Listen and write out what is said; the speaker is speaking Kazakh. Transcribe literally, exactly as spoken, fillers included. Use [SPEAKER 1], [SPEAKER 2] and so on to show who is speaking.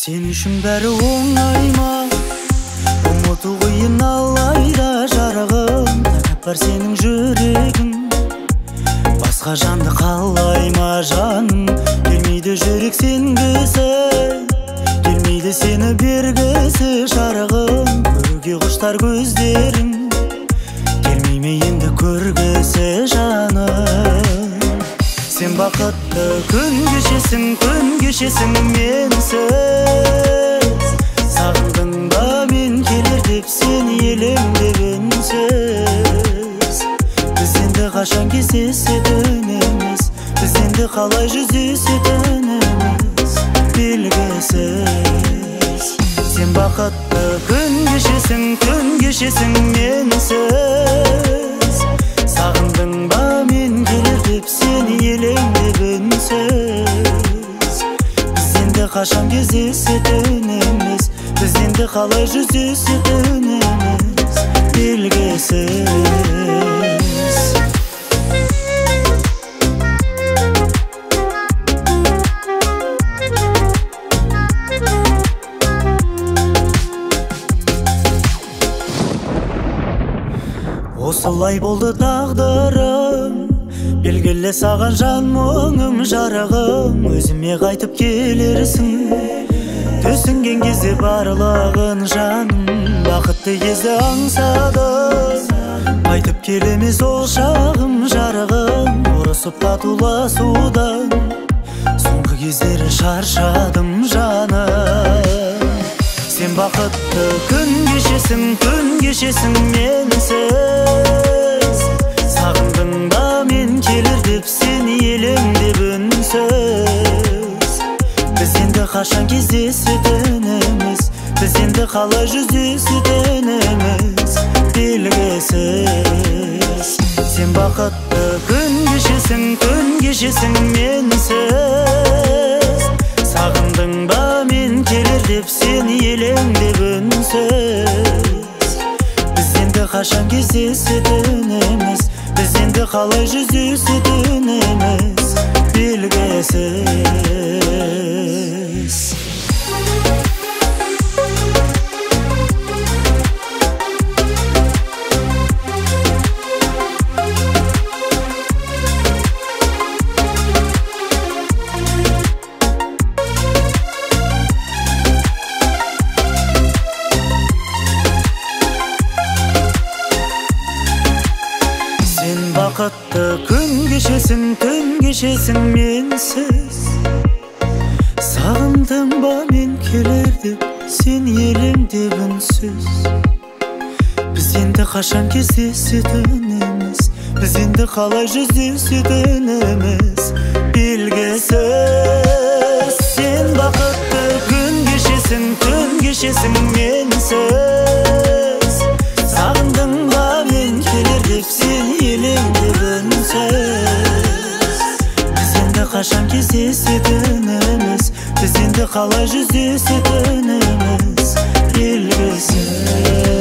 [SPEAKER 1] Сен үшін бәрі оңай ма? Ұмыту қиын алайда жарығым, тәкап бар сенің жүрегің. Басқа жанды қалай ма жаным? Келмейді жүрек сенгісі, келмейді сені бергісі жарығым. Көруге құштар көздерің, келмейме енді көргісі жаным. Сен бақытты күн кешесің, күн кешесің менсіз. Сағындың ба мен келер деп сен елеңдеп үнсіз. Біз енді қашан кездесетініміз, біз енді қалай жүздесетініміз белгісіз. Сен бақытты күн кешесің, күн кешесің менсіз. Сағындың ба мен келер деп сен елеңдеп үнсіз. Біз енді қашан кездесетініміз, біз енді қалай жүздесетініміз белгісіз. Осылай болды тағдырым, белгілі саған жан мұңым жарығым. Өзіме қайтып келерсің, түсінген кезде барлығын жаным. Бақытты кезде аңсадым, қайтып келемес ол шағым жарығым. Ұрысып татуласудан соңғы кездері шаршадым жаным. Сен бақытты күн кешесің, күн кешесің менсіз. Сағындың ба мен келер деп сен елеңдеп үнсіз. Біз енді қашан кездесетініміз, біз енді қалай жүздесетініміз белгісіз. Сен бақытты күн кешесің, күн кешесің менсіз. Сағындың ба мен келер деп сен елеңдеп үнсіз. Біз енді қашан кездесетініміз, біз енді қалай жүздесетініміз белгісіз. Бақытты күн кешесің, түн кешесің менсіз. Сағындың ба мен келер деп сен елеңдеп үнсіз. Біз енді қашан кездесетініміз, біз енді қалай жүздесетініміз белгісіз. Сен бақытты күн кешесің, түн кешесің менсіз. Сағындың ба мен келер деп сен елеңдеп үнсіз. Біз енді қашан кездесетініміз, біз енді қалай жүздесетініміз белгісіз.